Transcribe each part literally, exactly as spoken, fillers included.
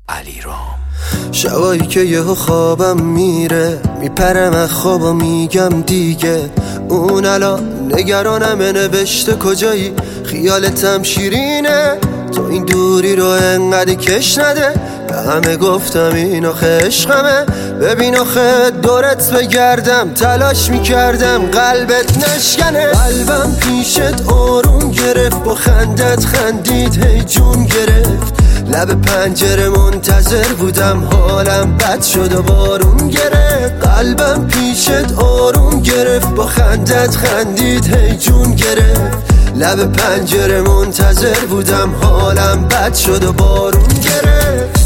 علیرام. شبایی که یهو خوابم میره، میپرم از خوابا میگم دیگه اون الان نگرانمه، نوشته کجایی، خیالتم شیرینه، تو این دوری رو انقدر کش نده، به همه گفتم این آخه عشقمه، ببین آخه دورت بگردم تلاش میکردم قلبت نشکنه، قلبم پیشت آروم گرفت، با خندت خندید هی جون گرفت، لب پنجره منتظر بودم حالم بد شد و بارون گرفت، قلبم پیشت آروم گرفت، با خندت خندید هی جون گرفت، لب پنجره منتظر بودم حالم بد شد و بارون گرفت.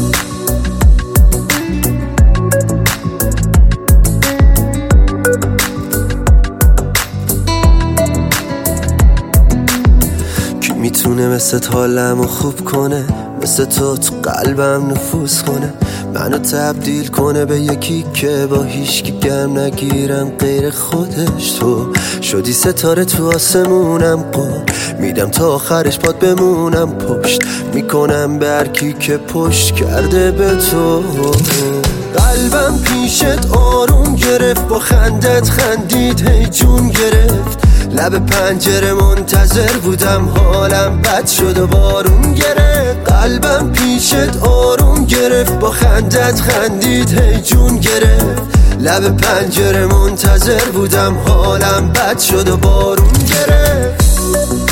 کی میتونه مثل حالمو خوب کنه، مثل تو تو قلبم نفوذ کنه، منو تبدیل کنه به یکی که با هیچکی گرم نگیرم غیر خودش، تو شدی ستاره تو آسمونم، قول میدم تا آخرش پات بمونم، پشت میکنم به هر کی که پشت کرده به تو، قلبم پیشت آروم گرفت، با خندت خندید هی جون گرفت، لب پنجره منتظر بودم حالم بد شد و بارون گرفت، قلبم پیشت آروم گرفت، با خندت خندید هی جون گرفت، لب پنجره منتظر بودم حالم بد شد و بارون گرفت.